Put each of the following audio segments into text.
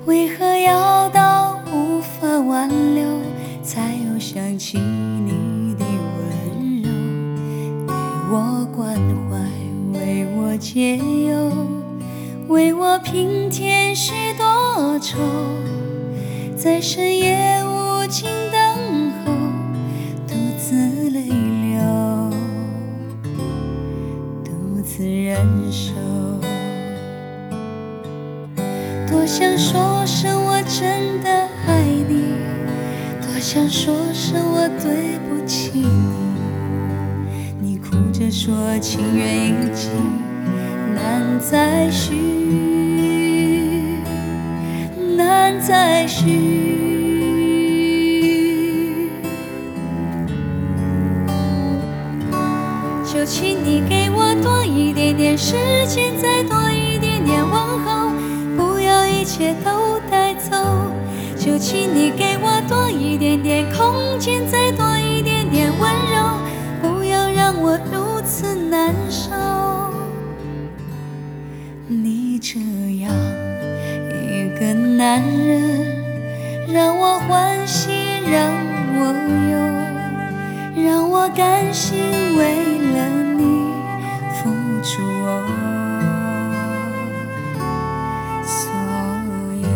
为何要到无法挽留，才又想起你的温柔？给我关怀，为我解忧，为我平添许多愁，在深夜无尽等候，独自泪流，独自忍受。多想说声我真的爱你，多想说声我对不起你，你哭着说情缘已尽，难再续，难再续。就请你给我多一点点时间，再多一点点问候，不要一切都带走。就请你给我多一点点空间，再多一点点温柔，不要让我如此难受。你这样一个男人，让我欢喜，让我忧，让我甘心为了你付出所有。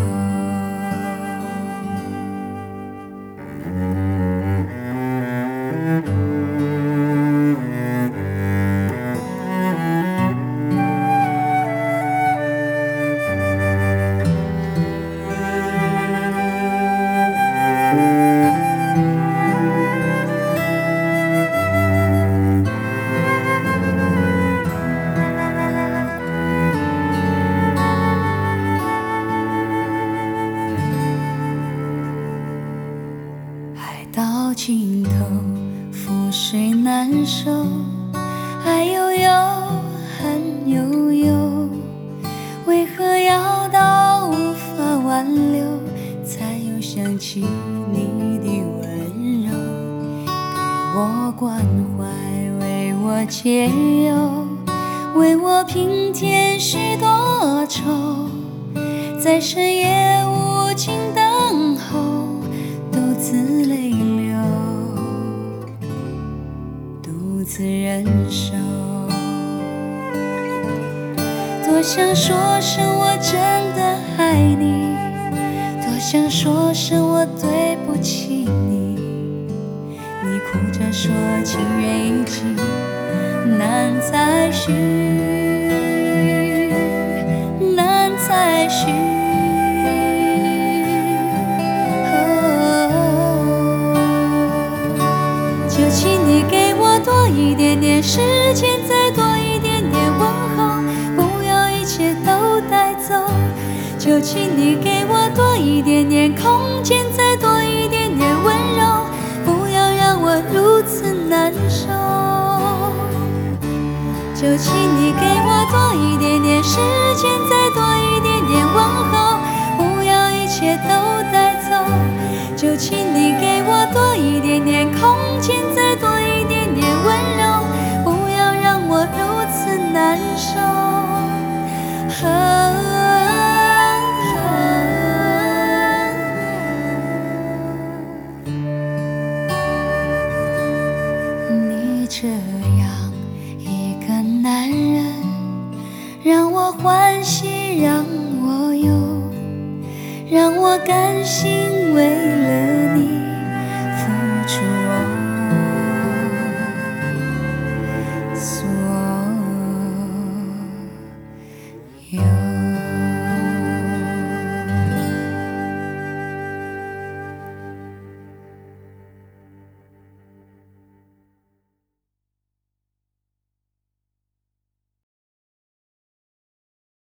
到尽头，覆水难收，爱悠悠，恨悠悠，为何要到无法挽留，才又想起你的温柔？给我关怀，为我解忧，为我平添许多愁，在深夜无尽等候，独自泪流，独自忍受。多想说声我真的爱你，多想说声我对不起你，你哭着说情缘已尽，难再续，难再续。就请你给我多一点点时间，再多一点点问候，不要一切都带走。就请你给我多一点点空间，再多一点点温柔，不要让我如此难受。就请你给我多一点点时间，再多一点点问候，不要一切都带走。就请你给我多一点点空间，再多一点点温柔，不要让我如此难受。你这样一个男人，让我欢喜，让我忧，让我甘心为了